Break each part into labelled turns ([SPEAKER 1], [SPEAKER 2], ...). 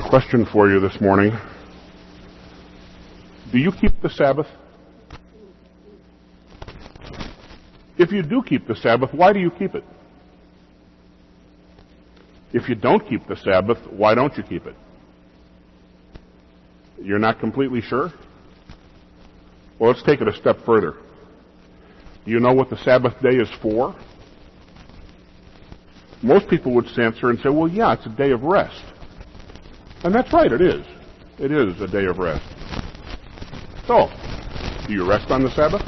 [SPEAKER 1] question for you this morning. Do you keep the Sabbath? If you do keep the Sabbath, why do you keep it? If you don't keep the Sabbath, why don't you keep it? You're not completely sure? Well, let's take it a step further. Do you know what the Sabbath day is for? Most people would answer and say, well, yeah, it's a day of rest. And that's right, it is. It is a day of rest. So, do you rest on the Sabbath?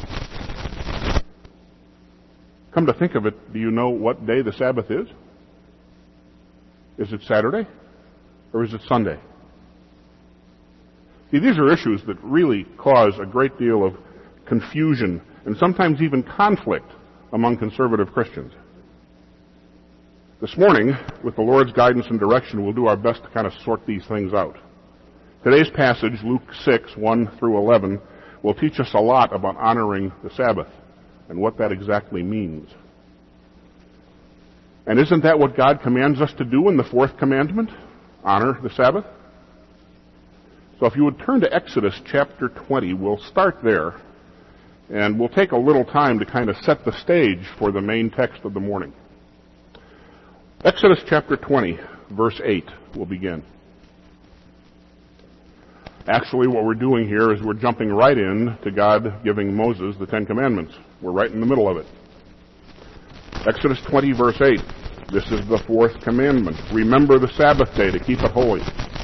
[SPEAKER 1] Come to think of it, do you know what day the Sabbath is? Is it Saturday? Or is it Sunday? See, these are issues that really cause a great deal of confusion and sometimes even conflict among conservative Christians. This morning, with the Lord's guidance and direction, we'll do our best to kind of sort these things out. Today's passage, Luke 6, 1 through 11, will teach us a lot about honoring the Sabbath and what that exactly means. And isn't that what God commands us to do in the fourth commandment? Honor the Sabbath? So if you would turn to Exodus chapter 20, we'll start there, and we'll take a little time to kind of set the stage for the main text of the morning. Exodus chapter 20, verse 8, will begin. Actually, what we're doing here is we're jumping right in to God giving Moses the Ten Commandments. We're right in the middle of it. Exodus 20, verse 8. This is the fourth commandment. Remember the Sabbath day to keep it holy.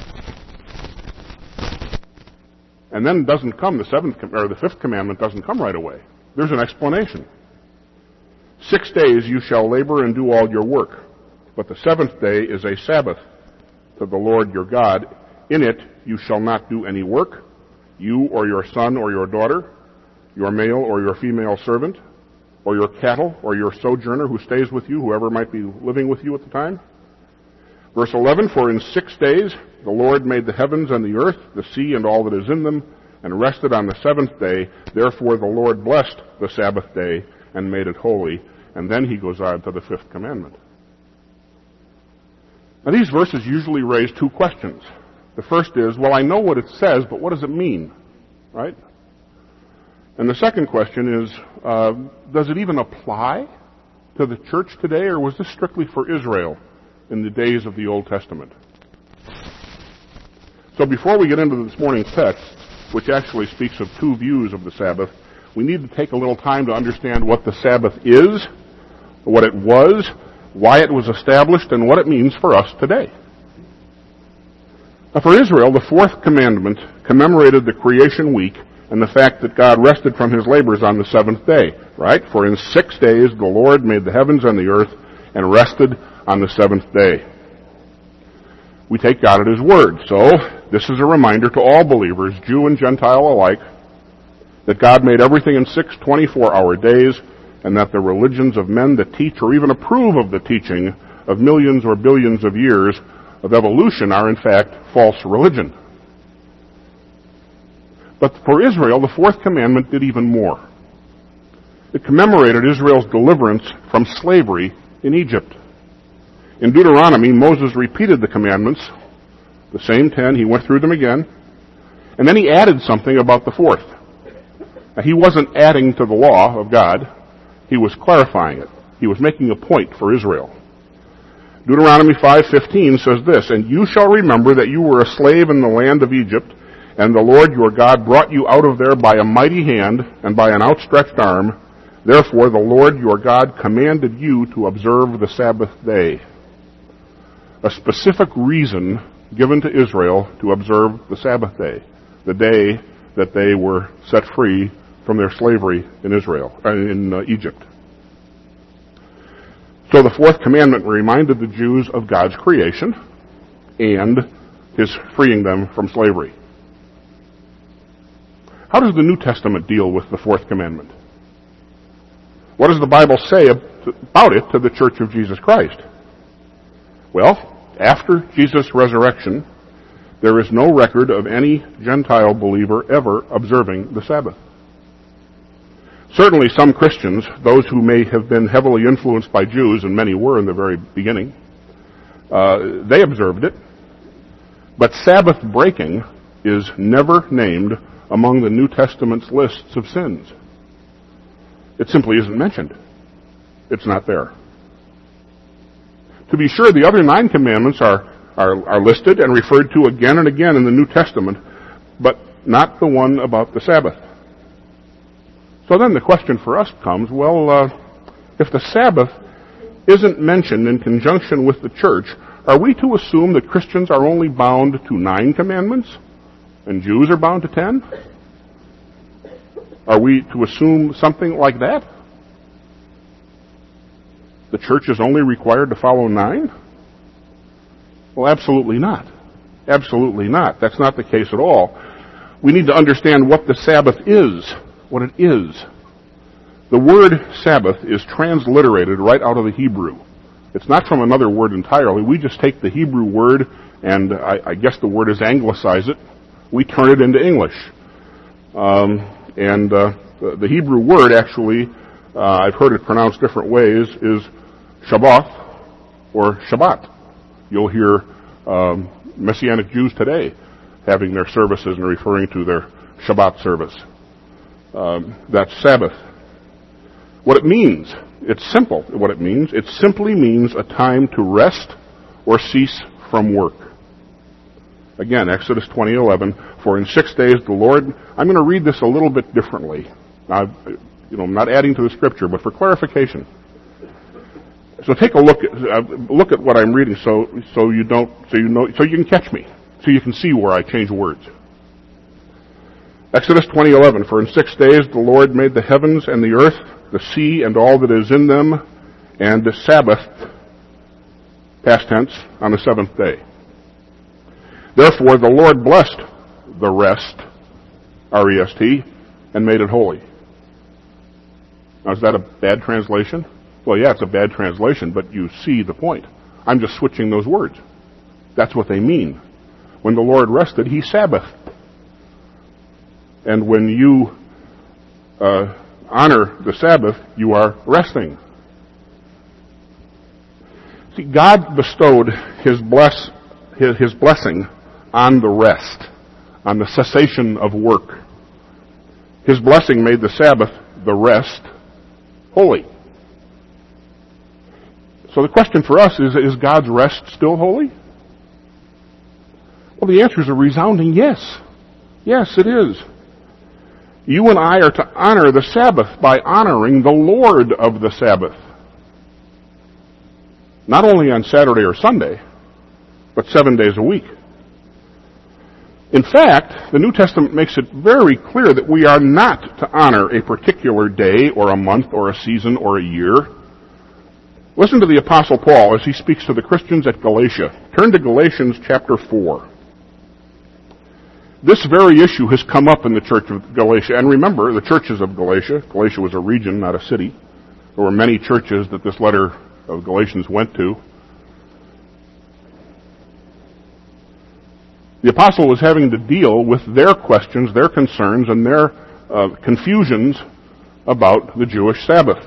[SPEAKER 1] And then doesn't come the fifth commandment doesn't come right away. There's an explanation. 6 days you shall labor and do all your work, but the seventh day is a Sabbath to the Lord your God. In it you shall not do any work, you or your son or your daughter, your male or your female servant, or your cattle or your sojourner who stays with you, whoever might be living with you at the time. Verse 11, for in 6 days the Lord made the heavens and the earth, the sea and all that is in them, and rested on the seventh day. Therefore the Lord blessed the Sabbath day and made it holy. And then he goes on to the fifth commandment. Now these verses usually raise two questions. The first is, well, I know what it says, but what does it mean? Right? And the second question is, does it even apply to the church today, or was this strictly for Israel in the days of the Old Testament? So before we get into this morning's text, which actually speaks of two views of the Sabbath, we need to take a little time to understand what the Sabbath is, what it was, why it was established, and what it means for us today. Now for Israel, the fourth commandment commemorated the creation week and the fact that God rested from his labors on the seventh day, right? For in 6 days the Lord made the heavens and the earth and rested on the seventh day. We take God at his word. So this is a reminder to all believers, Jew and Gentile alike, that God made everything in 6 24-hour days, and that the religions of men that teach or even approve of the teaching of millions or billions of years of evolution are in fact false religion. But for Israel, the fourth commandment did even more. It commemorated Israel's deliverance from slavery in Egypt. In Deuteronomy, Moses repeated the commandments, the same 10, he went through them again, and then he added something about the fourth. Now, he wasn't adding to the law of God, he was clarifying it. He was making a point for Israel. Deuteronomy 5:15 says this, and you shall remember that you were a slave in the land of Egypt, and the Lord your God brought you out of there by a mighty hand and by an outstretched arm. Therefore the Lord your God commanded you to observe the Sabbath day. A specific reason given to Israel to observe the Sabbath day, the day that they were set free from their slavery in Egypt. So the fourth commandment reminded the Jews of God's creation and his freeing them from slavery. How does the New Testament deal with the fourth commandment? What does the Bible say about it to the Church of Jesus Christ? Well, after Jesus' resurrection, there is no record of any Gentile believer ever observing the Sabbath. Certainly some Christians, those who may have been heavily influenced by Jews, and many were in the very beginning, they observed it. But Sabbath breaking is never named among the New Testament's lists of sins. It simply isn't mentioned. It's not there. To be sure, the other 9 commandments are listed and referred to again and again in the New Testament, but not the one about the Sabbath. So then the question for us comes, if the Sabbath isn't mentioned in conjunction with the church, are we to assume that Christians are only bound to 9 commandments and Jews are bound to 10? Are we to assume something like that? The church is only required to follow 9? Well, absolutely not. Absolutely not. That's not the case at all. We need to understand what the Sabbath is, what it is. The word Sabbath is transliterated right out of the Hebrew. It's not from another word entirely. We just take the Hebrew word, and I guess the word is anglicize it. We turn it into English. The Hebrew word, actually, I've heard it pronounced different ways, is Shabbat or Shabbat. You'll hear Messianic Jews today having their services and referring to their Shabbat service. That's Sabbath. What it means, it's simple. What it means, it simply means a time to rest or cease from work. Again, Exodus 20:11. For in 6 days the Lord. I'm going to read this a little bit differently. I'm not adding to the scripture, but for clarification. So take a look at what I'm reading, so you can catch me, so you can see where I change words. Exodus 20:11. For in 6 days the Lord made the heavens and the earth, the sea and all that is in them, and the Sabbath, past tense, on the 7th day. Therefore the Lord blessed the rest, R-E-S-T, and made it holy. Now, is that a bad translation? Well, yeah, it's a bad translation, but you see the point. I'm just switching those words. That's what they mean. When the Lord rested, He Sabbathed. And when you honor the Sabbath, you are resting. See, God bestowed His blessing on the rest, on the cessation of work. His blessing made the Sabbath, the rest, holy. So the question for us is God's rest still holy? Well, the answer is a resounding yes. Yes, it is. You and I are to honor the Sabbath by honoring the Lord of the Sabbath. Not only on Saturday or Sunday, but 7 days a week. In fact, the New Testament makes it very clear that we are not to honor a particular day or a month or a season or a year. Listen to the Apostle Paul as he speaks to the Christians at Galatia. Turn to Galatians chapter 4. This very issue has come up in the church of Galatia. And remember, the churches of Galatia was a region, not a city. There were many churches that this letter of Galatians went to. The apostle was having to deal with their questions, their concerns, and their confusions about the Jewish Sabbath.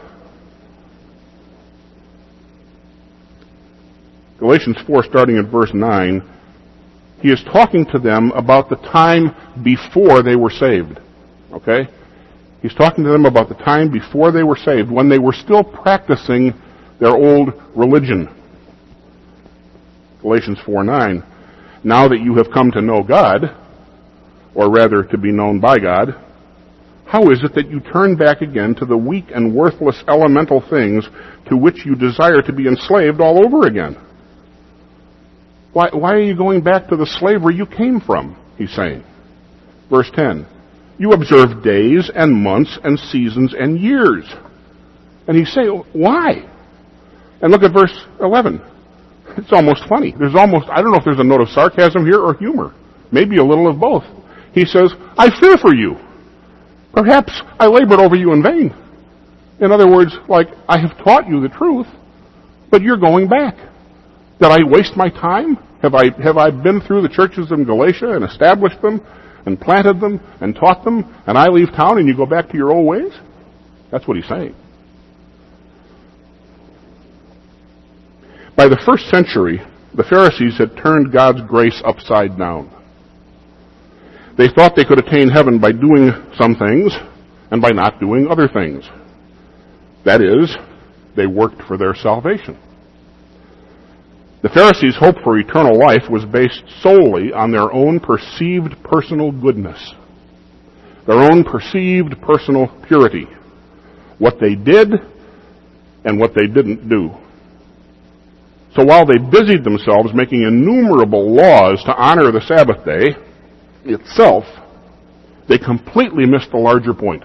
[SPEAKER 1] Galatians 4, starting at verse 9, he is talking to them about the time before they were saved. Okay? He's talking to them about the time before they were saved, when they were still practicing their old religion. Galatians 4:9. Now that you have come to know God, or rather to be known by God, how is it that you turn back again to the weak and worthless elemental things to which you desire to be enslaved all over again? Why are you going back to the slavery you came from? He's saying. Verse 10. You observe days and months and seasons and years. And he's saying, why? And look at verse 11. It's almost funny. I don't know if there's a note of sarcasm here or humor. Maybe a little of both. He says, I fear for you. Perhaps I labored over you in vain. In other words, like, I have taught you the truth, but you're going back. Did I waste my time? Have I been through the churches in Galatia and established them and planted them and taught them, and I leave town and you go back to your old ways? That's what he's saying. By the first century, the Pharisees had turned God's grace upside down. They thought they could attain heaven by doing some things and by not doing other things. That is, they worked for their salvation. The Pharisees' hope for eternal life was based solely on their own perceived personal goodness, their own perceived personal purity, what they did and what they didn't do. So while they busied themselves making innumerable laws to honor the Sabbath day itself, they completely missed the larger point,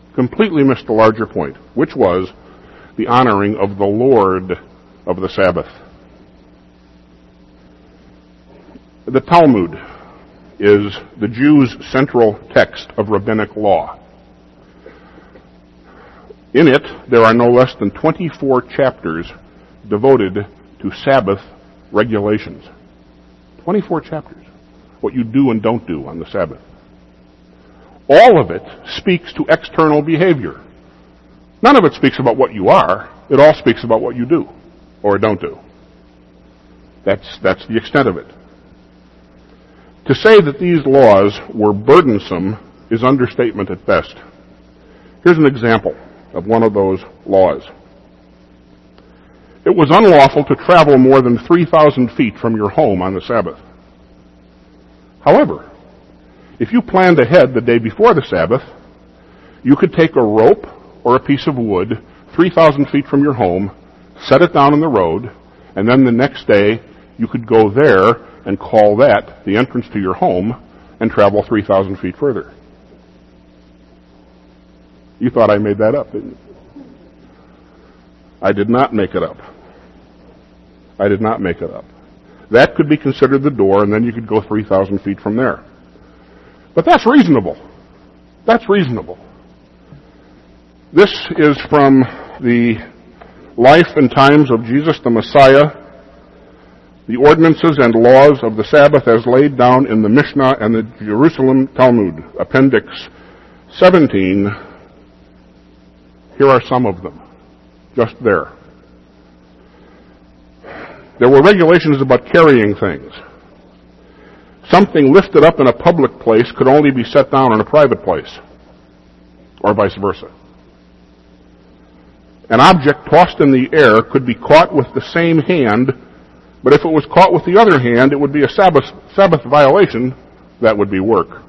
[SPEAKER 1] which was the honoring of the Lord of the Sabbath. The Talmud is the Jews' central text of rabbinic law. In it, there are no less than 24 chapters devoted to Sabbath regulations. 24 chapters. What you do and don't do on the Sabbath. All of it speaks to external behavior. None of it speaks about what you are. It all speaks about what you do or don't do. That's the extent of it. To say that these laws were burdensome is understatement at best. Here's an example of one of those laws. It was unlawful to travel more than 3,000 feet from your home on the Sabbath. However, if you planned ahead the day before the Sabbath, you could take a rope or a piece of wood 3,000 feet from your home, set it down on the road, and then the next day you could go there and call that the entrance to your home and travel 3,000 feet further. You thought I made that up, didn't you? I did not make it up. That could be considered the door, and then you could go 3,000 feet from there. But that's reasonable. This is from the life and times of Jesus the Messiah, the ordinances and laws of the Sabbath as laid down in the Mishnah and the Jerusalem Talmud, Appendix 17. Here are some of them, just there. There were regulations about carrying things. Something lifted up in a public place could only be set down in a private place, or vice versa. An object tossed in the air could be caught with the same hand, but if it was caught with the other hand, it would be a Sabbath violation. That would be work.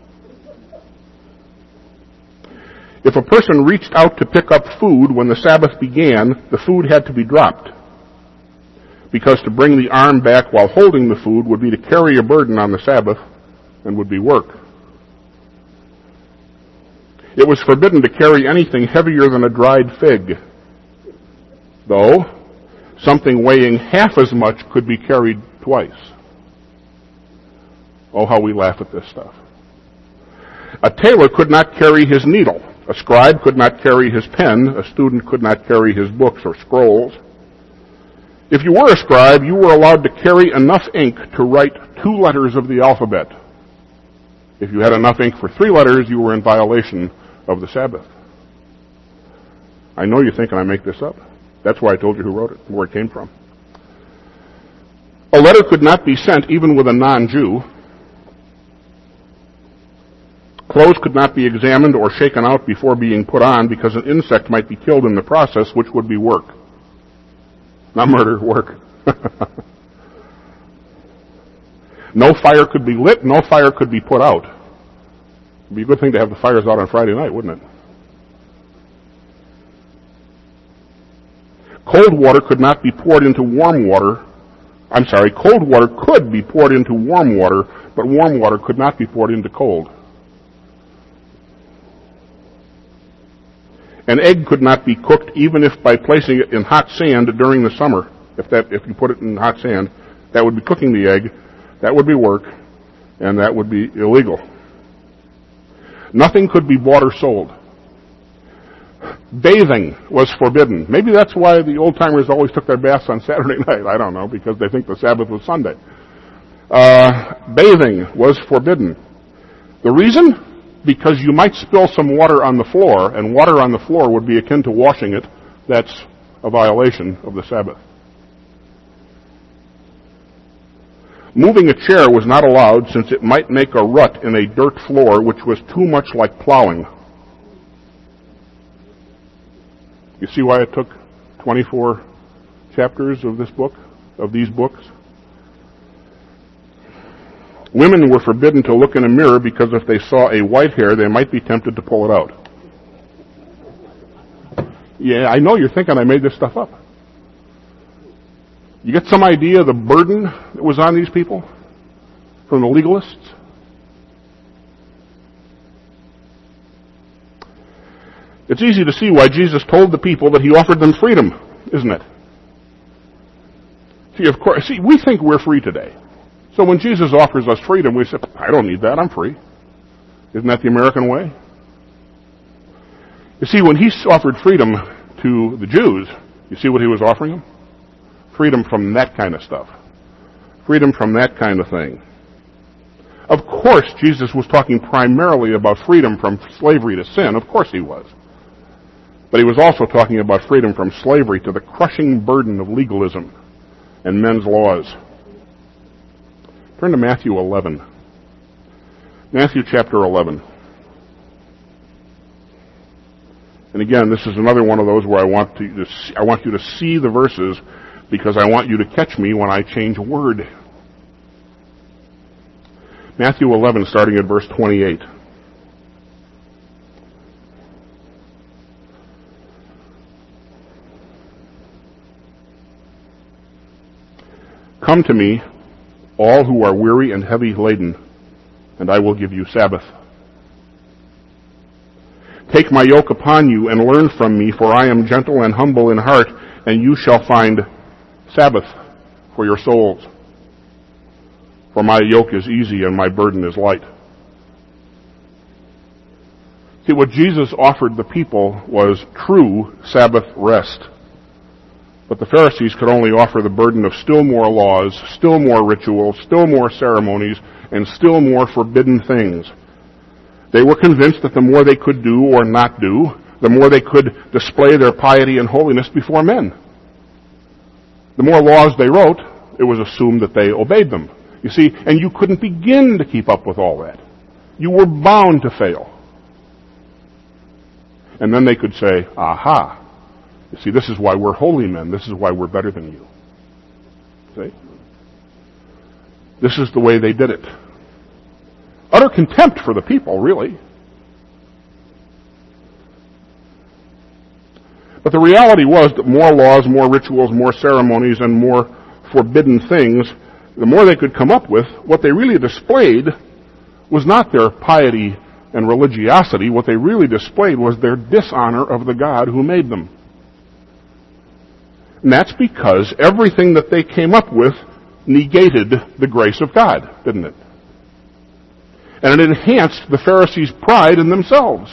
[SPEAKER 1] If a person reached out to pick up food when the Sabbath began, the food had to be dropped, because to bring the arm back while holding the food would be to carry a burden on the Sabbath and would be work. It was forbidden to carry anything heavier than a dried fig, though something weighing half as much could be carried twice. Oh, how we laugh at this stuff. A tailor could not carry his needle. A scribe could not carry his pen. A student could not carry his books or scrolls. If you were a scribe, you were allowed to carry enough ink to write 2 letters of the alphabet. If you had enough ink for 3 letters, you were in violation of the Sabbath. I know you're thinking I make this up. That's why I told you who wrote it, where it came from. A letter could not be sent even with a non-Jew. Clothes could not be examined or shaken out before being put on because an insect might be killed in the process, which would be work. Not murder, work. No fire could be lit, no fire could be put out. It'd be a good thing to have the fires out on Friday night, wouldn't it? Cold water could not be poured into warm water. Cold water could be poured into warm water, but warm water could not be poured into cold. An egg could not be cooked even if by placing it in hot sand during the summer. If you put it in hot sand, that would be cooking the egg, that would be work, and that would be illegal. Nothing could be bought or sold. Bathing was forbidden. Maybe that's why the old-timers always took their baths on Saturday night. I don't know, because they think the Sabbath was Sunday. Bathing was forbidden. The reason? Because you might spill some water on the floor, and water on the floor would be akin to washing it. That's a violation of the Sabbath. Moving a chair was not allowed since it might make a rut in a dirt floor which was too much like plowing. You see why it took 24 chapters of this book, of these books? Women were forbidden to look in a mirror because if they saw a white hair, they might be tempted to pull it out. Yeah, I know you're thinking I made this stuff up. You get some idea of the burden that was on these people from the legalists? It's easy to see why Jesus told the people that he offered them freedom, isn't it? See, we think we're free today. So when Jesus offers us freedom, we say, I don't need that, I'm free. Isn't that the American way? You see, when he offered freedom to the Jews, you see what he was offering them? Freedom from that kind of stuff. Freedom from that kind of thing. Of course, Jesus was talking primarily about freedom from slavery to sin. Of course he was. But he was also talking about freedom from slavery to the crushing burden of legalism and men's laws. Turn to Matthew 11. Matthew chapter 11. And again, this is another one of those where I want you to see the verses because I want you to catch me when I change a word. Matthew 11, starting at verse 28. Come to me, all who are weary and heavy laden, and I will give you Sabbath. Take my yoke upon you and learn from me, for I am gentle and humble in heart, and you shall find Sabbath for your souls. For my yoke is easy and my burden is light. See, what Jesus offered the people was true Sabbath rest. But the Pharisees could only offer the burden of still more laws, still more rituals, still more ceremonies, and still more forbidden things. They were convinced that the more they could do or not do, the more they could display their piety and holiness before men. The more laws they wrote, it was assumed that they obeyed them. You see, and you couldn't begin to keep up with all that. You were bound to fail. And then they could say, aha, you see, this is why we're holy men. This is why we're better than you. See? This is the way they did it. Utter contempt for the people, really. But the reality was that more laws, more rituals, more ceremonies, and more forbidden things, the more they could come up with, what they really displayed was not their piety and religiosity. What they really displayed was their dishonor of the God who made them. And that's because everything that they came up with negated the grace of God, didn't it? And it enhanced the Pharisees' pride in themselves.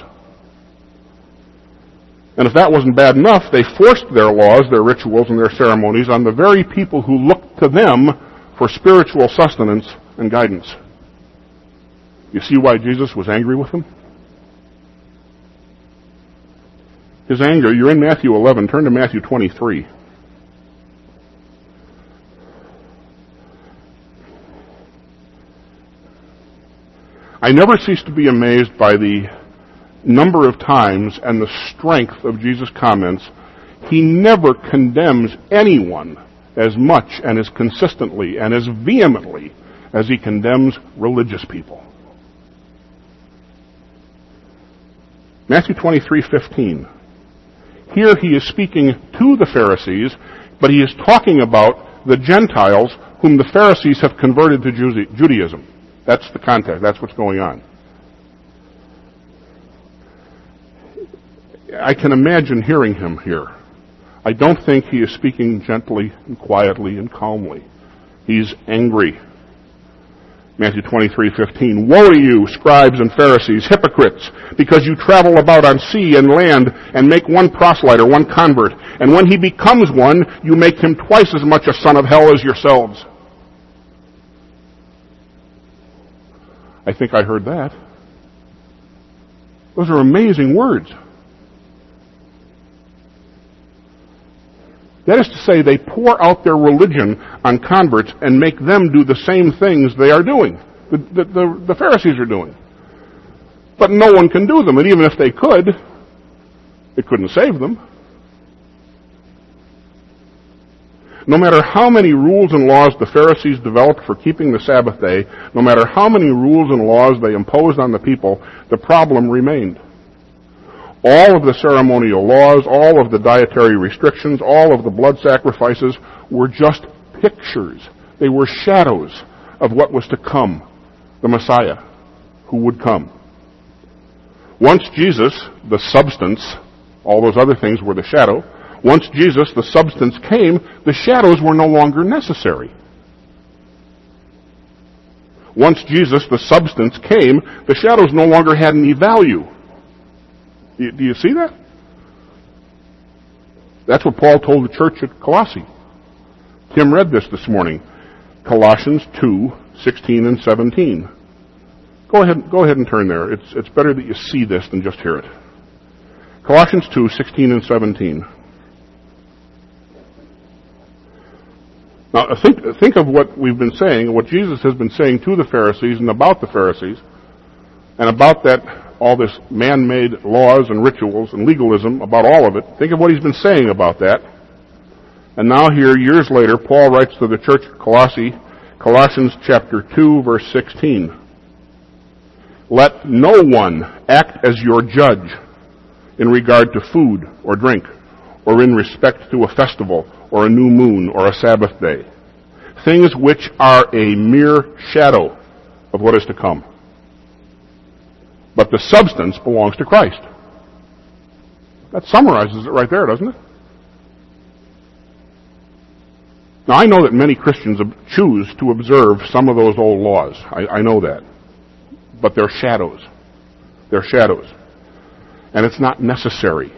[SPEAKER 1] And if that wasn't bad enough, they forced their laws, their rituals, and their ceremonies on the very people who looked to them for spiritual sustenance and guidance. You see why Jesus was angry with them? His anger, you're in Matthew 11, turn to Matthew 23. I never cease to be amazed by the number of times and the strength of Jesus' comments. He never condemns anyone as much and as consistently and as vehemently as he condemns religious people. Matthew 23:15. Here he is speaking to the Pharisees, but he is talking about the Gentiles whom the Pharisees have converted to Judaism. That's the context. That's what's going on. I can imagine hearing him here. I don't think he is speaking gently and quietly and calmly. He's angry. Matthew 23:15. Woe to you, scribes and Pharisees, hypocrites, because you travel about on sea and land and make one proselyte or one convert, and when he becomes one, you make him twice as much a son of hell as yourselves. I think I heard that. Those are amazing words. That is to say, they pour out their religion on converts and make them do the same things they are doing, the Pharisees are doing. But no one can do them, and even if they could, it couldn't save them. No matter how many rules and laws the Pharisees developed for keeping the Sabbath day, no matter how many rules and laws they imposed on the people, the problem remained. All of the ceremonial laws, all of the dietary restrictions, all of the blood sacrifices were just pictures. They were shadows of what was to come, the Messiah who would come. Once Jesus, the substance, all those other things were the shadow. Once Jesus, the substance, came, the shadows were no longer necessary. Once Jesus, the substance, came, the shadows no longer had any value. Do you see that? That's what Paul told the church at Colossae. Tim read this morning. Colossians 2:16 and 17. Go ahead and turn there. It's better that you see this than just hear it. Colossians 2:16 and 17. Now, think of what we've been saying, what Jesus has been saying to the Pharisees and about the Pharisees, and about that, all this man-made laws and rituals and legalism, about all of it. Think of what he's been saying about that. And now here, years later, Paul writes to the church at Colossae, Colossians chapter 2, verse 16. Let no one act as your judge in regard to food or drink, or in respect to a festival, or a new moon, or a Sabbath day. Things which are a mere shadow of what is to come. But the substance belongs to Christ. That summarizes it right there, doesn't it? Now, I know that many Christians choose to observe some of those old laws. I know that. But they're shadows. They're shadows. And it's not necessary.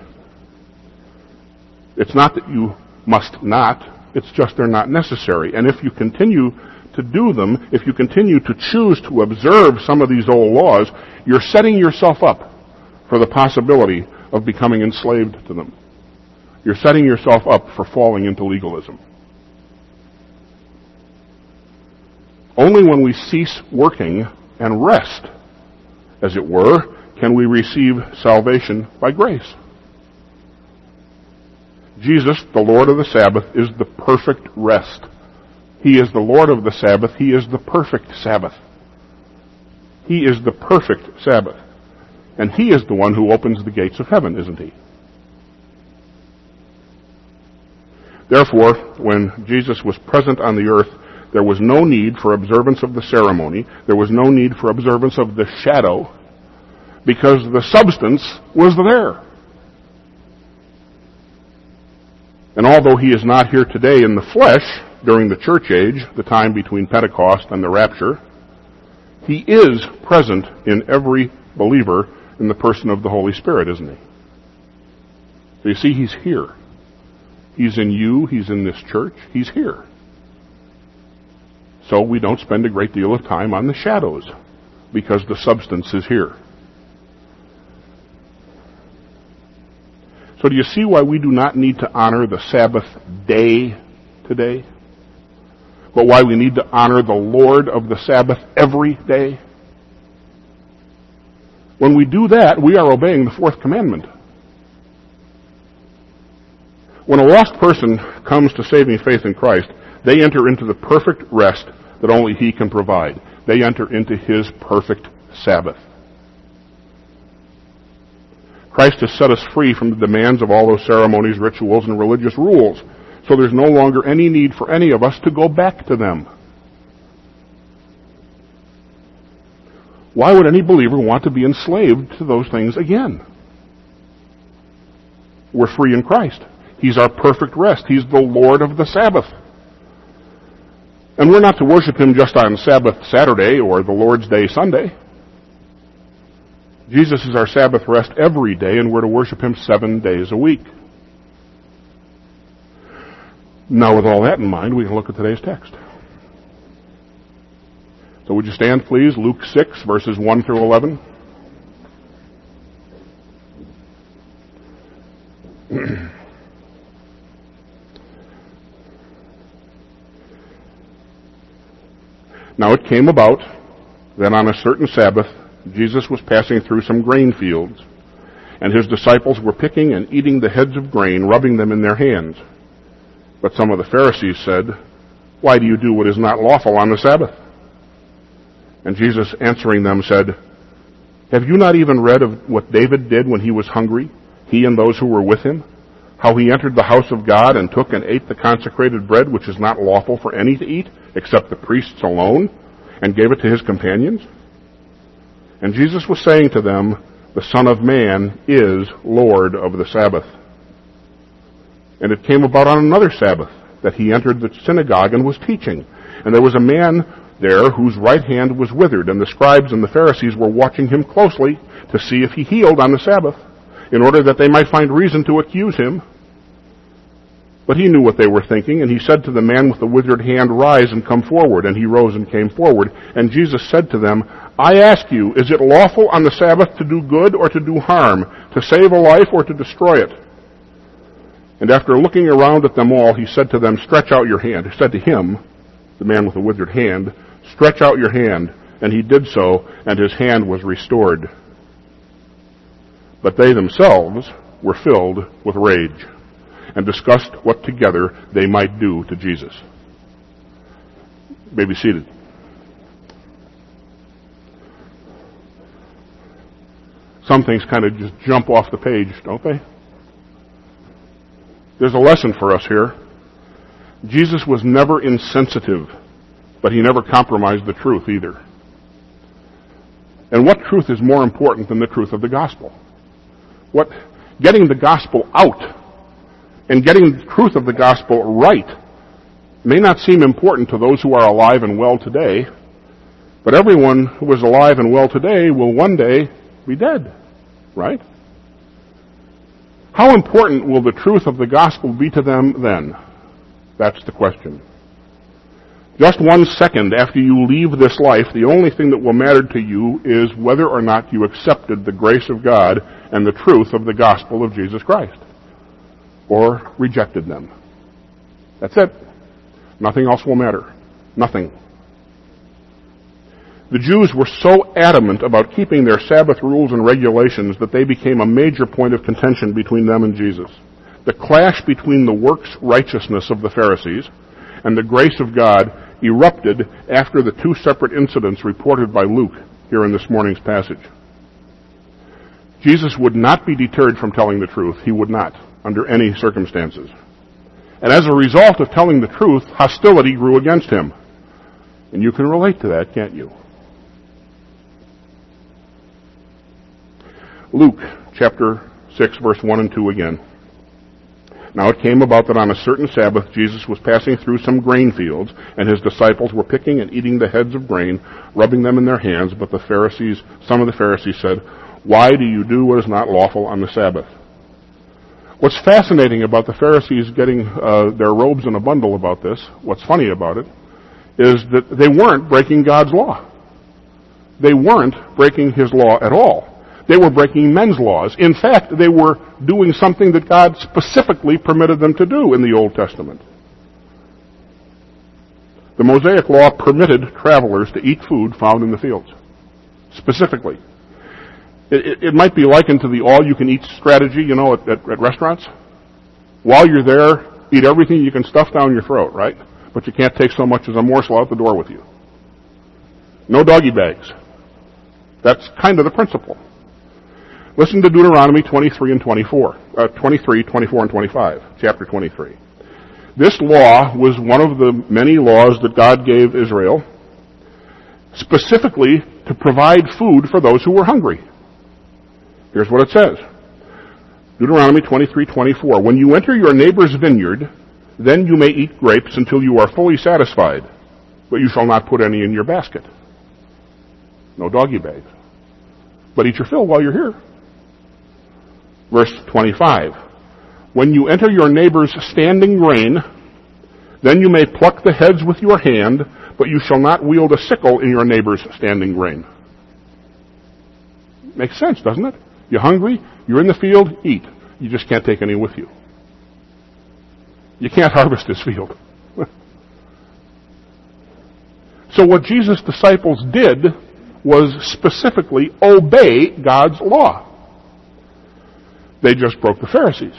[SPEAKER 1] It's not that you must not. It's just they're not necessary. And if you continue to do them, if you continue to choose to observe some of these old laws, you're setting yourself up for the possibility of becoming enslaved to them. You're setting yourself up for falling into legalism. Only when we cease working and rest, as it were, can we receive salvation by grace. Jesus, the Lord of the Sabbath, is the perfect rest. He is the Lord of the Sabbath. He is the perfect Sabbath. He is the perfect Sabbath. And He is the one who opens the gates of heaven, isn't He? Therefore, when Jesus was present on the earth, there was no need for observance of the ceremony. There was no need for observance of the shadow, because the substance was there. And although He is not here today in the flesh, during the church age, the time between Pentecost and the rapture, He is present in every believer in the person of the Holy Spirit, isn't He? So you see, He's here. He's in you. He's in this church. He's here. So we don't spend a great deal of time on the shadows, because the substance is here. So do you see why we do not need to honor the Sabbath day today? But why we need to honor the Lord of the Sabbath every day? When we do that, we are obeying the fourth commandment. When a lost person comes to saving faith in Christ, they enter into the perfect rest that only He can provide. They enter into His perfect Sabbath. Christ has set us free from the demands of all those ceremonies, rituals, and religious rules. So there's no longer any need for any of us to go back to them. Why would any believer want to be enslaved to those things again? We're free in Christ. He's our perfect rest. He's the Lord of the Sabbath. And we're not to worship Him just on Sabbath Saturday or the Lord's Day Sunday. Jesus is our Sabbath rest every day, and we're to worship Him 7 days a week. Now, with all that in mind, we can look at today's text. So would you stand, please? Luke 6, verses 1 through 11. Now it came about that on a certain Sabbath, Jesus was passing through some grain fields, and his disciples were picking and eating the heads of grain, rubbing them in their hands. But some of the Pharisees said, "Why do you do what is not lawful on the Sabbath?" And Jesus answering them said, "Have you not even read of what David did when he was hungry, he and those who were with him? How he entered the house of God and took and ate the consecrated bread, which is not lawful for any to eat, except the priests alone, and gave it to his companions?" And Jesus was saying to them, "The Son of Man is Lord of the Sabbath." And it came about on another Sabbath that he entered the synagogue and was teaching. And there was a man there whose right hand was withered, and the scribes and the Pharisees were watching him closely to see if he healed on the Sabbath, in order that they might find reason to accuse him. But he knew what they were thinking, and he said to the man with the withered hand, "Rise and come forward." And he rose and came forward. And Jesus said to them, "I ask you, is it lawful on the Sabbath to do good or to do harm, to save a life or to destroy it?" And after looking around at them all, he said to them, "Stretch out your hand." He said to him, the man with the withered hand, "Stretch out your hand." And he did so, and his hand was restored. But they themselves were filled with rage, and discussed what together they might do to Jesus. You may be seated. Some things kind of just jump off the page, don't they? There's a lesson for us here. Jesus was never insensitive, but he never compromised the truth either. And what truth is more important than the truth of the gospel? Getting the gospel out and getting the truth of the gospel right may not seem important to those who are alive and well today, but everyone who is alive and well today will one day be dead, right? How important will the truth of the gospel be to them then? That's the question. Just 1 second after you leave this life, the only thing that will matter to you is whether or not you accepted the grace of God and the truth of the gospel of Jesus Christ, or rejected them. That's it. Nothing else will matter. Nothing. The Jews were so adamant about keeping their Sabbath rules and regulations that they became a major point of contention between them and Jesus. The clash between the works righteousness of the Pharisees and the grace of God erupted after the 2 separate incidents reported by Luke here in this morning's passage. Jesus would not be deterred from telling the truth. He would not, under any circumstances. And as a result of telling the truth, hostility grew against him. And you can relate to that, can't you? Luke chapter 6, verse 1 and 2 again. Now it came about that on a certain Sabbath Jesus was passing through some grain fields, and his disciples were picking and eating the heads of grain, rubbing them in their hands. But some of the Pharisees said, "Why do you do what is not lawful on the Sabbath?" What's fascinating about the Pharisees getting their robes in a bundle about this, what's funny about it, is that they weren't breaking God's law. They weren't breaking his law at all. They were breaking men's laws. In fact, they were doing something that God specifically permitted them to do in the Old Testament. The Mosaic Law permitted travelers to eat food found in the fields. Specifically. It might be likened to the all-you-can-eat strategy, at restaurants. While you're there, eat everything you can stuff down your throat, right? But you can't take so much as a morsel out the door with you. No doggy bags. That's kind of the principle. Listen to Deuteronomy 23, 24, and 25, chapter 23. This law was one of the many laws that God gave Israel, specifically to provide food for those who were hungry. Here's what it says. Deuteronomy 23:24. When you enter your neighbor's vineyard, then you may eat grapes until you are fully satisfied, but you shall not put any in your basket. No doggy bags. But eat your fill while you're here. Verse 25. When you enter your neighbor's standing grain, then you may pluck the heads with your hand, but you shall not wield a sickle in your neighbor's standing grain. Makes sense, doesn't it? You're hungry, you're in the field, eat. You just can't take any with you. You can't harvest this field. So what Jesus' disciples did was specifically obey God's law. They just broke the Pharisees.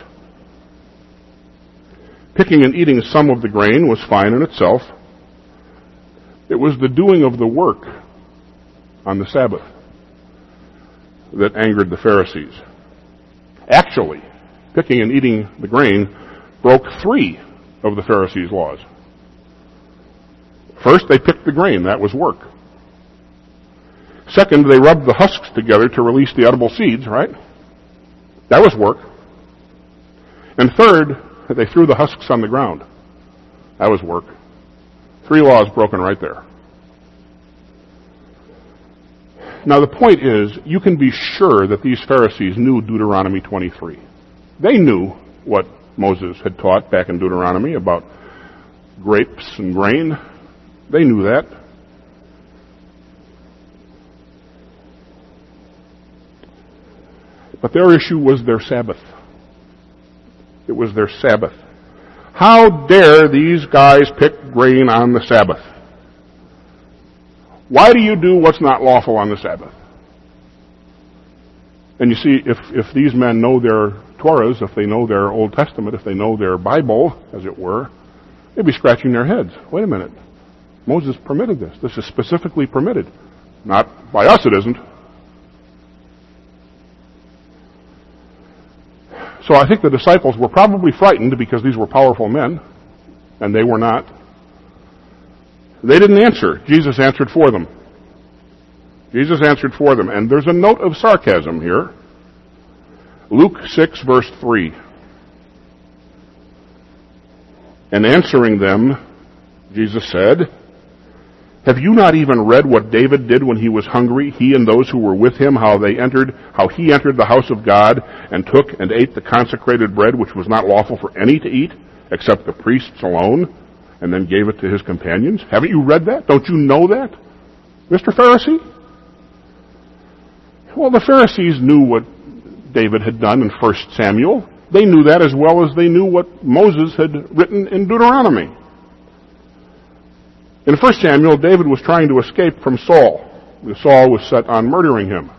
[SPEAKER 1] Picking and eating some of the grain was fine in itself. It was the doing of the work on the Sabbath that angered the Pharisees. Actually, picking and eating the grain broke 3 of the Pharisees' laws. First, they picked the grain. That was work. Second, they rubbed the husks together to release the edible seeds, right? That was work. And third, they threw the husks on the ground. That was work. 3 laws broken right there. Now the point is, you can be sure that these Pharisees knew Deuteronomy 23. They knew what Moses had taught back in Deuteronomy about grapes and grain. They knew that. But their issue was their Sabbath. It was their Sabbath. How dare these guys pick grain on the Sabbath? Why do you do what's not lawful on the Sabbath? And you see, if these men know their Torahs, if they know their Old Testament, if they know their Bible, as it were, they'd be scratching their heads. Wait a minute. Moses permitted this. This is specifically permitted. Not by us, it isn't. So I think the disciples were probably frightened because these were powerful men, and they were not. They didn't answer. Jesus answered for them. Jesus answered for them. And there's a note of sarcasm here. Luke 6, verse 3. And answering them, Jesus said, have you not even read what David did when he was hungry, he and those who were with him, how he entered the house of God and took and ate the consecrated bread which was not lawful for any to eat, except the priests alone, and then gave it to his companions? Haven't you read that? Don't you know that, Mr. Pharisee? Well, the Pharisees knew what David had done in 1 Samuel. They knew that as well as they knew what Moses had written in Deuteronomy. In 1 Samuel, David was trying to escape from Saul. Saul was set on murdering him.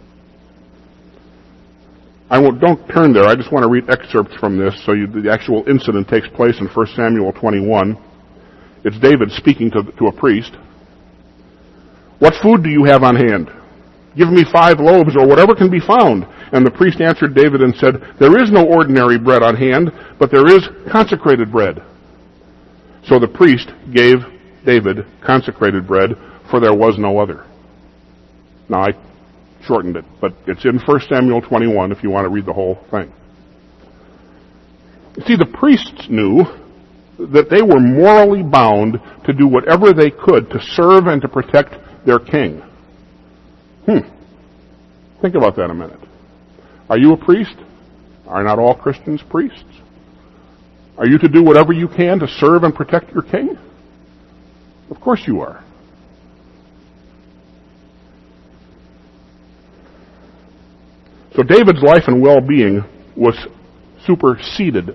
[SPEAKER 1] Don't turn there. I just want to read excerpts from this so the actual incident takes place in 1 Samuel 21. It's David speaking to a priest. What food do you have on hand? Give me 5 loaves or whatever can be found. And the priest answered David and said, there is no ordinary bread on hand, but there is consecrated bread. So the priest gave David consecrated bread, for there was no other. Now I shortened it, but it's in 1 Samuel 21 if you want to read the whole thing. You see, the priests knew that they were morally bound to do whatever they could to serve and to protect their king. Think about that a minute. Are you a priest? Are not all Christians priests? Are you to do whatever you can to serve and protect your king? Of course you are. So David's life and well-being was superseded,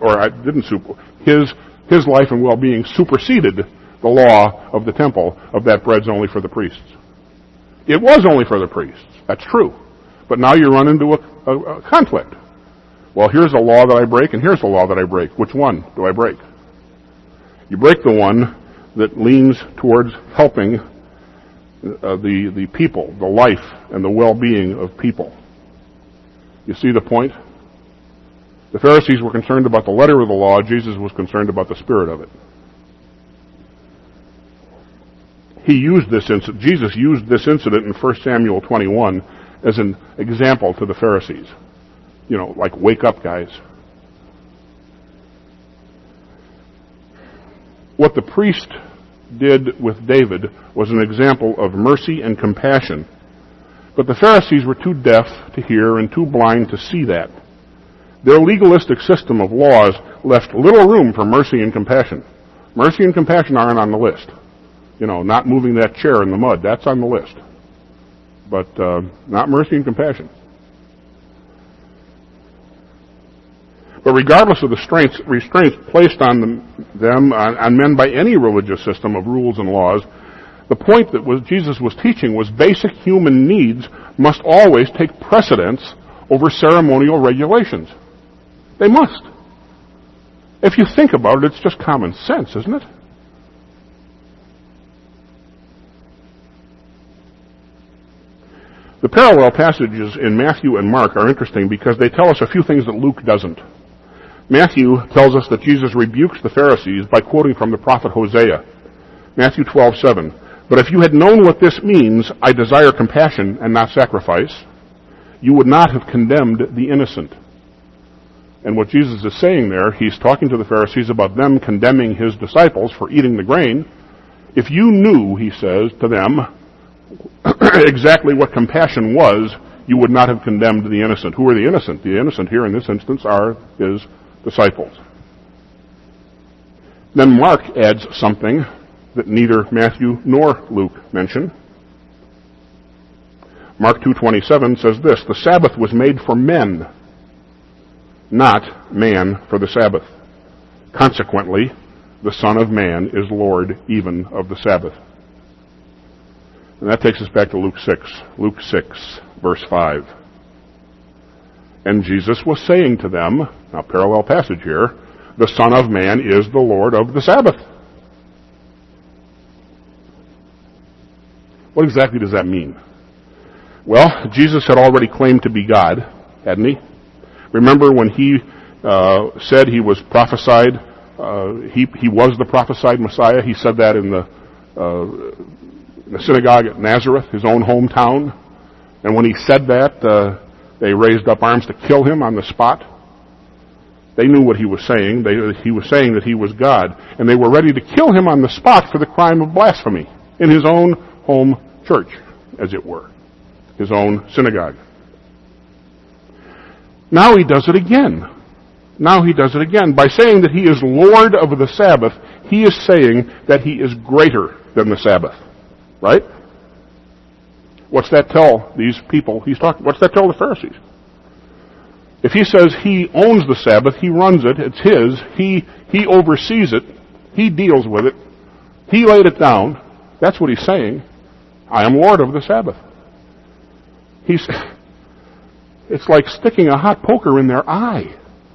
[SPEAKER 1] his life and well-being superseded the law of the temple of that bread's only for the priests. It was only for the priests. That's true. But now you run into a conflict. Well, here's a law that I break, and here's a law that I break. Which one do I break? You break the one that leans towards helping the people, the life, and the well-being of people. You see the point? The Pharisees were concerned about the letter of the law. Jesus was concerned about the spirit of it. Jesus used this incident in 1 Samuel 21 as an example to the Pharisees. Like, wake up, guys. What the priest did with David was an example of mercy and compassion. But the Pharisees were too deaf to hear and too blind to see that. Their legalistic system of laws left little room for mercy and compassion. Mercy and compassion aren't on the list. Not moving that chair in the mud, that's on the list. But not mercy and compassion. But regardless of the restraints placed on them, on men by any religious system of rules and laws, The point that Jesus was teaching was basic human needs must always take precedence over ceremonial regulations. They must. If you think about it, it's just common sense, isn't it? The parallel passages in Matthew and Mark are interesting because they tell us a few things that Luke doesn't. Matthew tells us that Jesus rebukes the Pharisees by quoting from the prophet Hosea. Matthew 12:7. But if you had known what this means, I desire compassion and not sacrifice, you would not have condemned the innocent. And what Jesus is saying there, he's talking to the Pharisees about them condemning his disciples for eating the grain. If you knew, he says to them, exactly what compassion was, you would not have condemned the innocent. Who are the innocent? The innocent here in this instance are his disciples. Then Mark adds something that neither Matthew nor Luke mention. Mark 2:27 says this, the Sabbath was made for men, not man for the Sabbath. Consequently, the Son of Man is Lord even of the Sabbath. And that takes us back to Luke 6. Luke 6, verse 5. And Jesus was saying to them, now parallel passage here, the Son of Man is the Lord of the Sabbath. What exactly does that mean? Well, Jesus had already claimed to be God, hadn't he? Remember when he said he was prophesied, he was the prophesied Messiah? He said that in the synagogue at Nazareth, his own hometown. And when he said that, they raised up arms to kill him on the spot. They knew what he was saying. He was saying that he was God. And they were ready to kill him on the spot for the crime of blasphemy in his own home church, as it were. His own synagogue. Now he does it again. Now he does it again. By saying that he is Lord of the Sabbath, he is saying that he is greater than the Sabbath. Right? What's that tell these people he's talking? What's that tell the Pharisees? If he says he owns the Sabbath, he runs it, it's his, he oversees it, he deals with it, he laid it down, that's what he's saying. I am Lord of the Sabbath. It's like sticking a hot poker in their eye.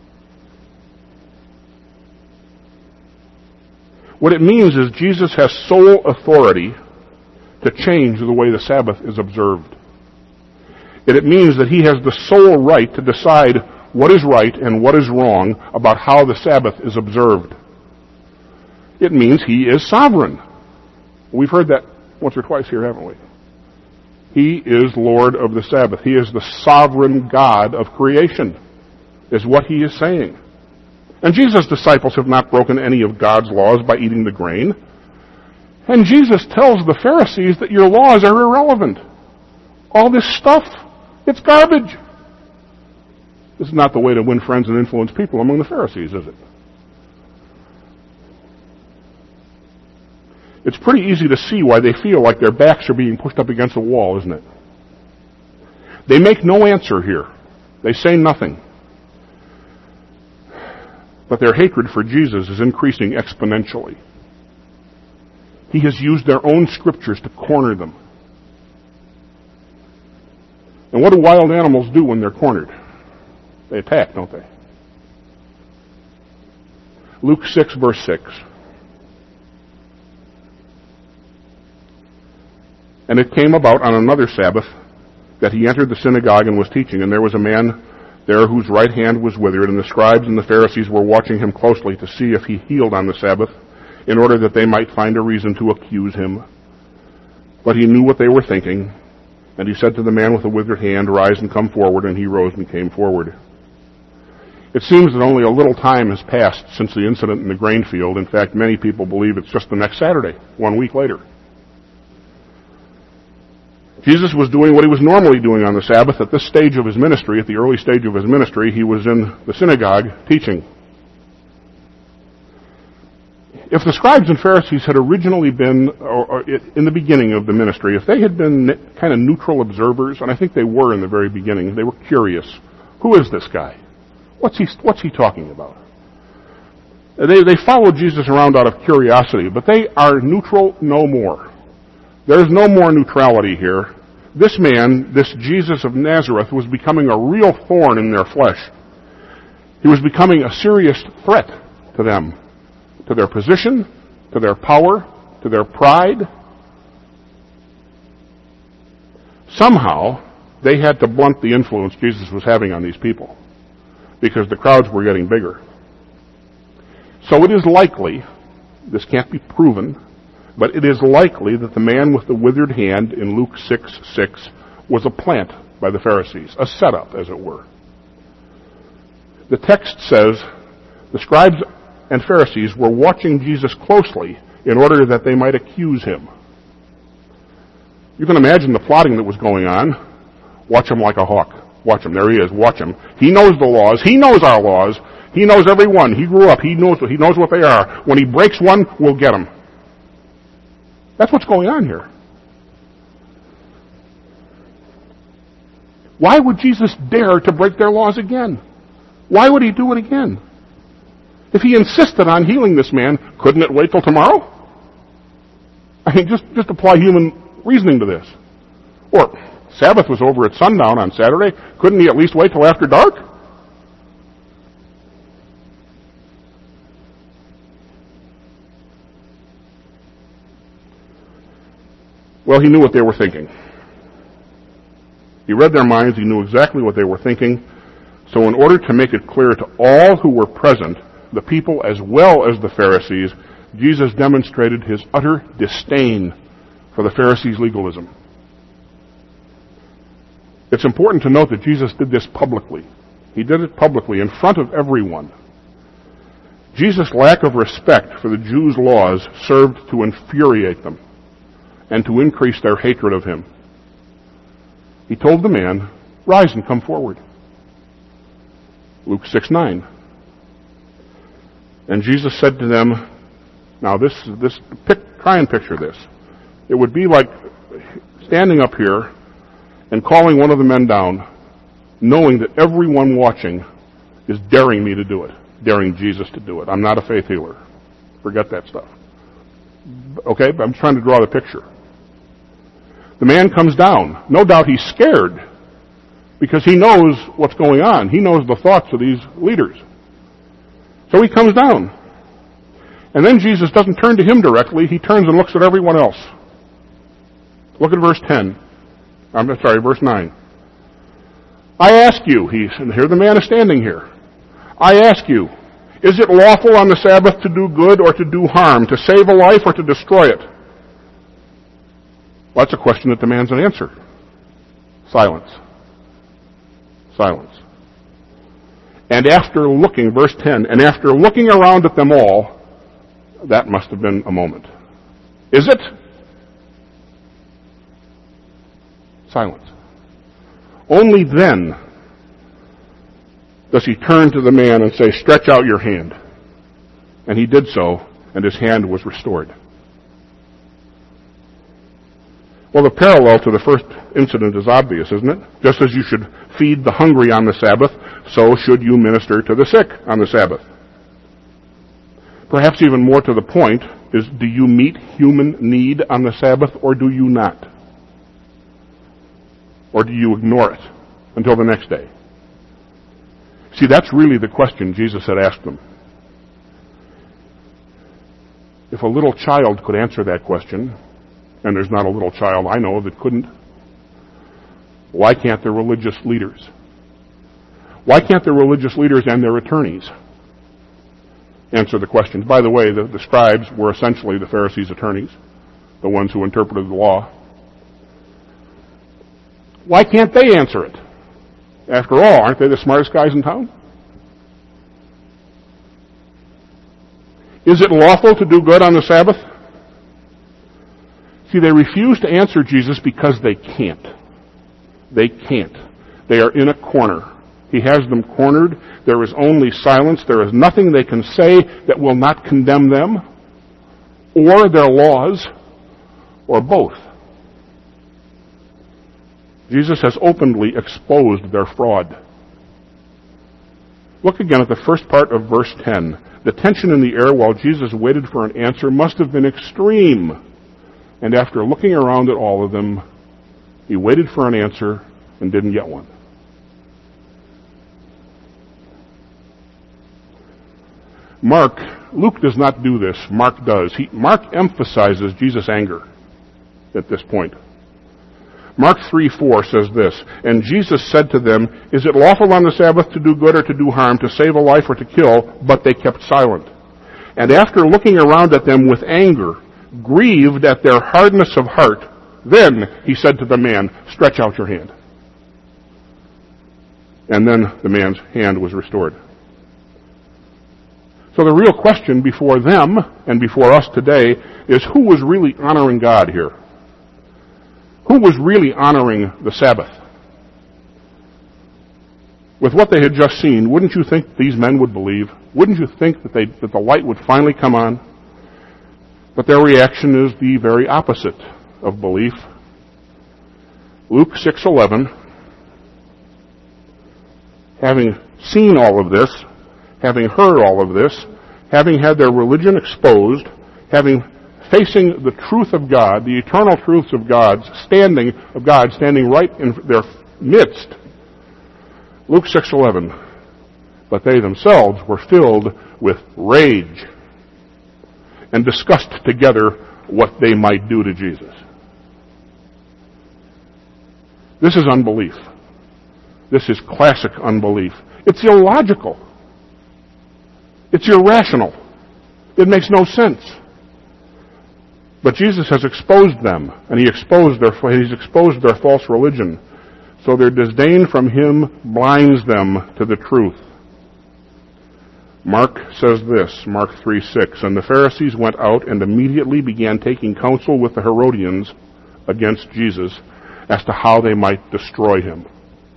[SPEAKER 1] What it means is Jesus has sole authority to change the way the Sabbath is observed. It means that he has the sole right to decide what is right and what is wrong about how the Sabbath is observed. It means he is sovereign. We've heard that once or twice here, haven't we? He is Lord of the Sabbath. He is the sovereign God of creation, is what he is saying. And Jesus' disciples have not broken any of God's laws by eating the grain. And Jesus tells the Pharisees that your laws are irrelevant. All this stuff, it's garbage. This is not the way to win friends and influence people among the Pharisees, is it? It's pretty easy to see why they feel like their backs are being pushed up against a wall, isn't it? They make no answer here. They say nothing. But their hatred for Jesus is increasing exponentially. He has used their own scriptures to corner them. And what do wild animals do when they're cornered? They attack, don't they? Luke 6, verse 6. And it came about on another Sabbath that he entered the synagogue and was teaching, and there was a man there whose right hand was withered, and the scribes and the Pharisees were watching him closely to see if he healed on the Sabbath, in order that they might find a reason to accuse him. But he knew what they were thinking, and he said to the man with the withered hand, "Rise and come forward," and he rose and came forward. It seems that only a little time has passed since the incident in the grain field. In fact, many people believe it's just the next Saturday, 1 week later. Jesus was doing what he was normally doing on the Sabbath at this stage of his ministry. At the early stage of his ministry, he was in the synagogue teaching. If the scribes and Pharisees had originally been, or in the beginning of the ministry, if they had been kind of neutral observers, and I think they were in the very beginning, they were curious. Who is this guy? What's he talking about? They followed Jesus around out of curiosity, but they are neutral no more. There's no more neutrality here. This man, this Jesus of Nazareth, was becoming a real thorn in their flesh. He was becoming a serious threat to them, to their position, to their power, to their pride. Somehow, they had to blunt the influence Jesus was having on these people, because the crowds were getting bigger. So it is likely, this can't be proven, but it is likely that the man with the withered hand in Luke 6:6 was a plant by the Pharisees, a setup, as it were. The text says the scribes and Pharisees were watching Jesus closely in order that they might accuse him. You can imagine the plotting that was going on. Watch him like a hawk. Watch him. There he is. Watch him. He knows the laws. He knows our laws. He knows every one. He grew up. He knows what they are. When he breaks one, we'll get him. That's what's going on here. Why would Jesus dare to break their laws again? Why would he do it again? If he insisted on healing this man, couldn't it wait till tomorrow? I mean, just apply human reasoning to this. Or, Sabbath was over at sundown on Saturday. Couldn't he at least wait till after dark? Well, he knew what they were thinking. He read their minds. He knew exactly what they were thinking. So in order to make it clear to all who were present, the people as well as the Pharisees, Jesus demonstrated his utter disdain for the Pharisees' legalism. It's important to note that Jesus did this publicly. He did it publicly in front of everyone. Jesus' lack of respect for the Jews' laws served to infuriate them and to increase their hatred of him. He told the man, "Rise and come forward." Luke 6:9. And Jesus said to them, now try and picture this. It would be like standing up here and calling one of the men down, knowing that everyone watching is daring me to do it, daring Jesus to do it. I'm not a faith healer. Forget that stuff. Okay, but I'm trying to draw the picture. The man comes down. No doubt he's scared because he knows what's going on. He knows the thoughts of these leaders. So he comes down. And then Jesus doesn't turn to him directly. He turns and looks at everyone else. Look at verse 9. I ask you, and here the man is standing here. I ask you, is it lawful on the Sabbath to do good or to do harm, to save a life or to destroy it? Well, that's a question that demands an answer. Silence. Silence. And after looking, verse 10, and after looking around at them all, that must have been a moment. Is it? Silence. Only then does he turn to the man and say, stretch out your hand. And he did so, and his hand was restored. Well, the parallel to the first incident is obvious, isn't it? Just as you should feed the hungry on the Sabbath, so should you minister to the sick on the Sabbath. Perhaps even more to the point is, do you meet human need on the Sabbath or do you not? Or do you ignore it until the next day? See, that's really the question Jesus had asked them. If a little child could answer that question, and there's not a little child I know that couldn't, why can't the religious leaders? Why can't the religious leaders and their attorneys answer the questions? By the way, the scribes were essentially the Pharisees' attorneys, the ones who interpreted the law. Why can't they answer it? After all, aren't they the smartest guys in town? Is it lawful to do good on the Sabbath? See, they refuse to answer Jesus because they can't. They can't. They are in a corner. He has them cornered. There is only silence. There is nothing they can say that will not condemn them, or their laws, or both. Jesus has openly exposed their fraud. Look again at the first part of verse 10. The tension in the air while Jesus waited for an answer must have been extreme. And after looking around at all of them, he waited for an answer and didn't get one. Luke does not do this. Mark does. Mark emphasizes Jesus' anger at this point. Mark 3:4 says this, "And Jesus said to them, 'Is it lawful on the Sabbath to do good or to do harm, to save a life or to kill?' But they kept silent. And after looking around at them with anger, grieved at their hardness of heart, then he said to the man, 'Stretch out your hand.' And then the man's hand was restored." So the real question before them and before us today is, who was really honoring God here? Who was really honoring the Sabbath? With what they had just seen, wouldn't you think these men would believe? Wouldn't you think that the light would finally come on? But their reaction is the very opposite of belief. Luke 6:11, having seen all of this, having heard all of this, having had their religion exposed, facing the truth of God, the eternal truths of God standing right in their midst. Luke 6:11, "But they themselves were filled with rage and discussed together what they might do to Jesus." This is unbelief. This is classic unbelief. It's illogical. It's irrational. It makes no sense. But Jesus has exposed them, and he's exposed their false religion. So their disdain from him blinds them to the truth. Mark says this, Mark 3:6, "And the Pharisees went out and immediately began taking counsel with the Herodians against Jesus as to how they might destroy him."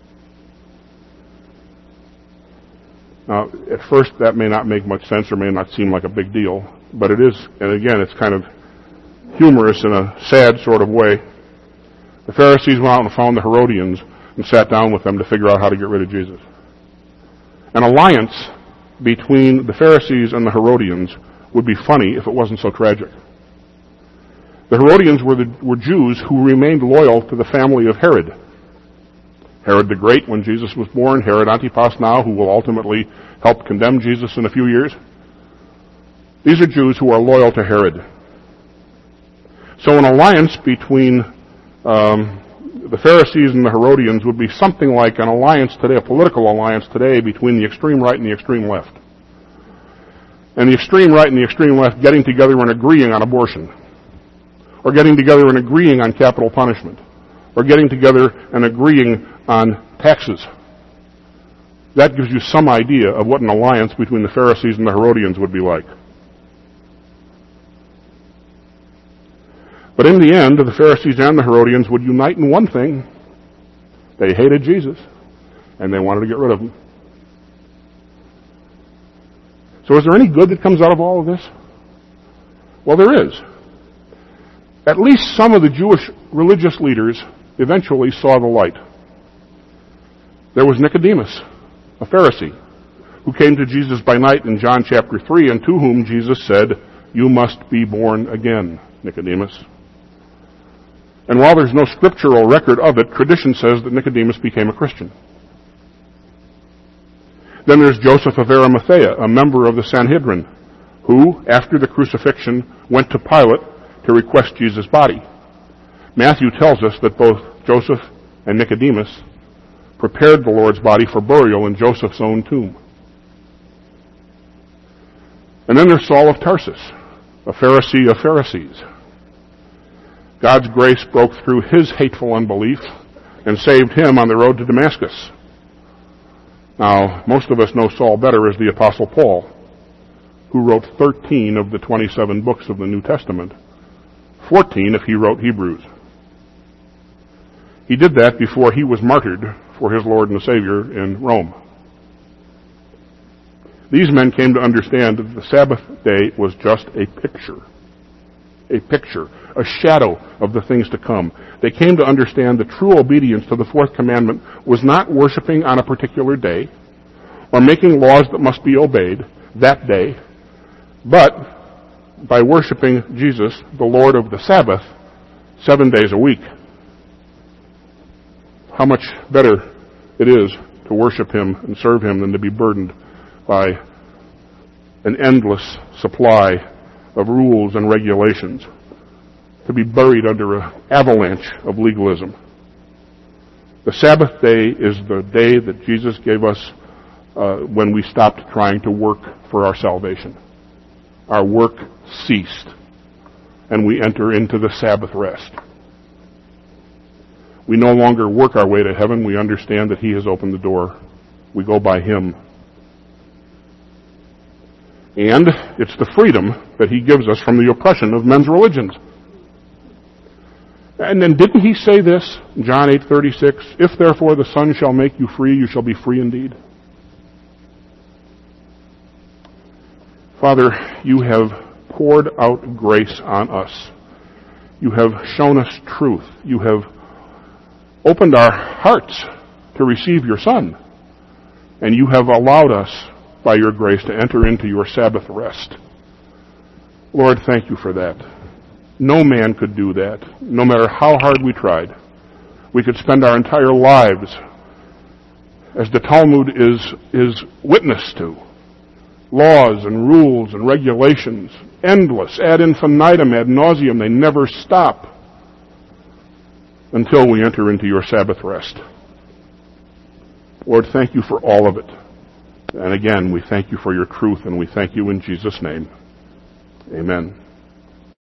[SPEAKER 1] Now, at first that may not make much sense or may not seem like a big deal, but it is, and again, it's kind of humorous in a sad sort of way. The Pharisees went out and found the Herodians and sat down with them to figure out how to get rid of Jesus. An alliance between the Pharisees and the Herodians would be funny if it wasn't so tragic. The Herodians were Jews who remained loyal to the family of Herod. Herod the Great when Jesus was born, Herod Antipas now, who will ultimately help condemn Jesus in a few years. These are Jews who are loyal to Herod. So an alliance between the Pharisees and the Herodians would be something like an alliance today, a political alliance today between the extreme right and the extreme left. And the extreme right and the extreme left getting together and agreeing on abortion, or getting together and agreeing on capital punishment, or getting together and agreeing on taxes. That gives you some idea of what an alliance between the Pharisees and the Herodians would be like. But in the end, the Pharisees and the Herodians would unite in one thing. They hated Jesus, and they wanted to get rid of him. So is there any good that comes out of all of this? Well, there is. At least some of the Jewish religious leaders eventually saw the light. There was Nicodemus, a Pharisee, who came to Jesus by night in John chapter 3, and to whom Jesus said, "You must be born again, Nicodemus." And while there's no scriptural record of it, tradition says that Nicodemus became a Christian. Then there's Joseph of Arimathea, a member of the Sanhedrin, who, after the crucifixion, went to Pilate to request Jesus' body. Matthew tells us that both Joseph and Nicodemus prepared the Lord's body for burial in Joseph's own tomb. And then there's Saul of Tarsus, a Pharisee of Pharisees. God's grace broke through his hateful unbelief and saved him on the road to Damascus. Now, most of us know Saul better as the Apostle Paul, who wrote 13 of the 27 books of the New Testament, 14 if he wrote Hebrews. He did that before he was martyred for his Lord and Savior in Rome. These men came to understand that the Sabbath day was just a picture, a shadow of the things to come. They came to understand that true obedience to the fourth commandment was not worshiping on a particular day or making laws that must be obeyed that day, but by worshiping Jesus, the Lord of the Sabbath, 7 days a week. How much better it is to worship Him and serve Him than to be burdened by an endless supply of rules and regulations, to be buried under an avalanche of legalism. The Sabbath day is the day that Jesus gave us when we stopped trying to work for our salvation. Our work ceased, and we enter into the Sabbath rest. We no longer work our way to heaven. We understand that He has opened the door. We go by Him. And it's the freedom that He gives us from the oppression of men's religions. And then didn't He say this, John 8:36, "If therefore the Son shall make you free, you shall be free indeed"? Father, You have poured out grace on us. You have shown us truth. You have opened our hearts to receive Your Son. And You have allowed us, by Your grace, to enter into Your Sabbath rest. Lord, thank You for that. No man could do that, no matter how hard we tried. We could spend our entire lives, as the Talmud is witness to, laws and rules and regulations, endless, ad infinitum, ad nauseum, they never stop until we enter into Your Sabbath rest. Lord, thank You for all of it. And again, we thank You for Your truth, and we thank You in Jesus' name. Amen.